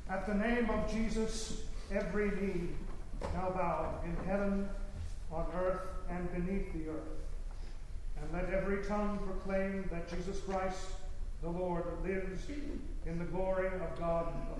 At the name of Jesus, every knee now bow in heaven, on earth, and beneath the earth. And let every tongue proclaim that Jesus Christ, the Lord, lives in the glory of God